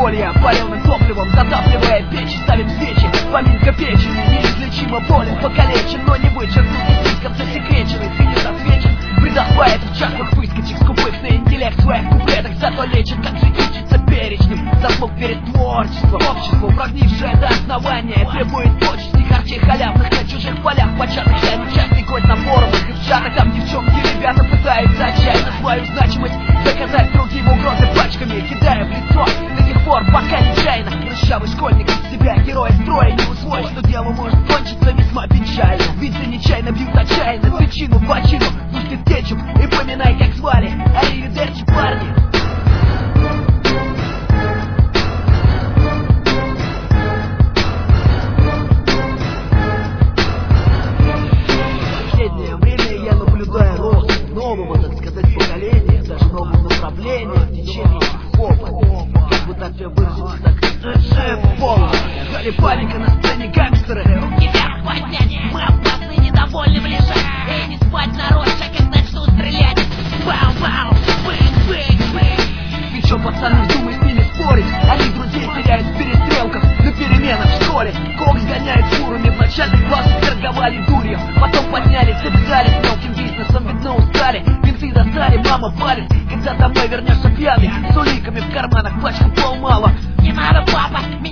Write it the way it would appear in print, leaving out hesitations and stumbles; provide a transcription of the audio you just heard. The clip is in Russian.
подполья палевным топливом затапливая печи, ставим свечи, поминка печени. Неизлечимо болен, покалечен, но не вычеркнут и слишком засекреченный. Ты не засвечен, бредах поэтов, частных выскочек, скупых на интеллект своих куплетах. Зато лечит, как же ищется перечнем заслуг перед творчеством. Общество, прогнившее до основания, требует почести, харчей халявных на чужих полях, початых чайных, частный гость на форумах и в чатах. Там девчонки, ребята пытаются отчаянно свою значимость доказать другим угрозы пачками, кидая в лицо до тех пор, пока нечаянно. Прыщавый школьник из себя героя строя не усвоит, что дело может кончиться весьма печально. Ведь за нечаянно бьют отчаянно, причину в бочину пустит кетчуп и поминай, как звали. Аривидерчи, парни. Последнее время я наблюдаю рост нового, так сказать, поколения, даже нового направления в течение хип-хопа. Как бы так я выразился, так полно. Гали паника на сцене, гангстеры. Руки вверх поднять, мы опасны, недовольны в лежать. Эй, не спать, народ, как начнут стрелять. Бау-бау, бэнг-бэнг-бэнг. Ты чё, пацаны, вздумай с ними спорить? Они друзей теряют в перестрелках, на переменах в школе. Кокс гоняет фурами, в начальных классах торговали дурью. Потом подняли цепь в зале, с мелким бизнесом, видно устали. Винты достали, мама палит, когда домой вернешься пьяный, с уликами в карманах, пачка полмала. Не надо, папа,